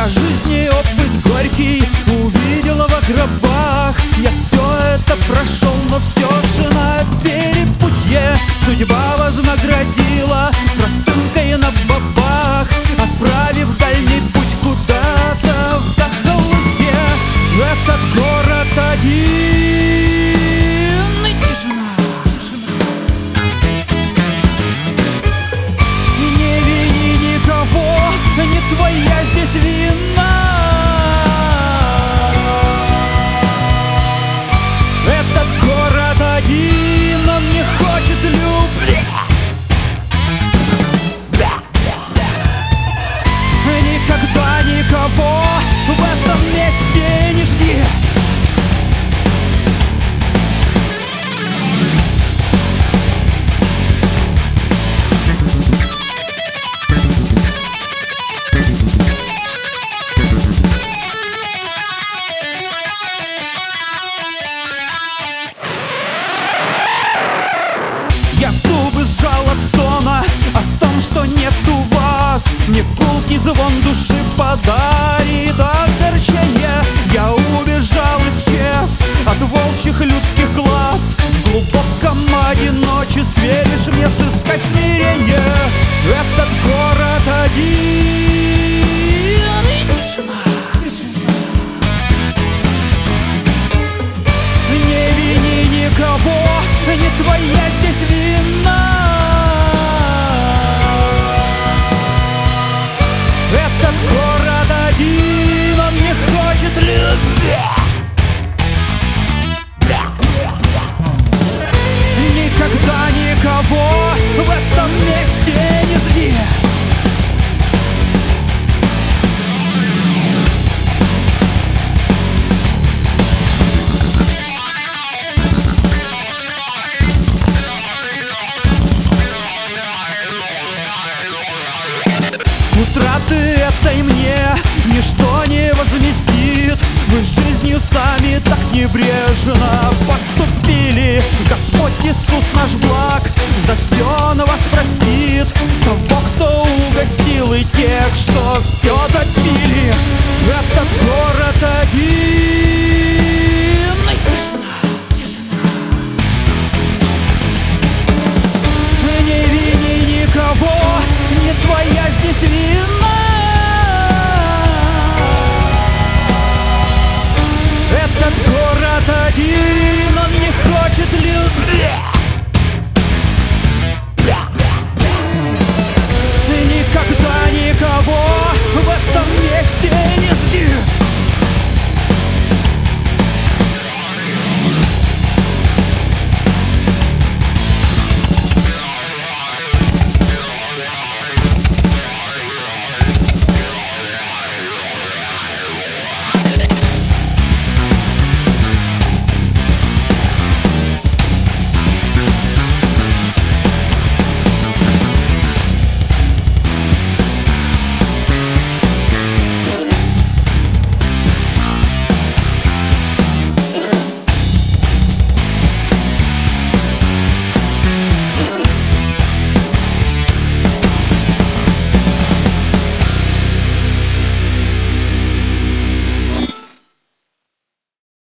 Я жизни опыт горький увидела в гробах. Я все это прошел, но все же на перепутье судьба вознаградила простынкой на бабах, отправив в дальний путь куда-то в захолустье. Этот город один и тишина. Не вини никого, не твоя здесь вина. Этот город один, он не хочет любви. Никогда никого в этом месте не жди. Я зубы сжал от стона о том, что нету вас. Мне гулкий звон души подарит огорчение. Я убежал, исчез от волчьих людских глаз. В глубоком одиночестве лишь мне сыскать смирение. Этот город один и тишина. Не вини никого, не твоя здесь вина. Этот город один, он не хочет любви. Никогда никого в этом месте не жди. Утраты этой мне ничто не возместит. Вы с жизнью сами так небрежно поступили. Господь Иисус наш благ, за все на вас простит.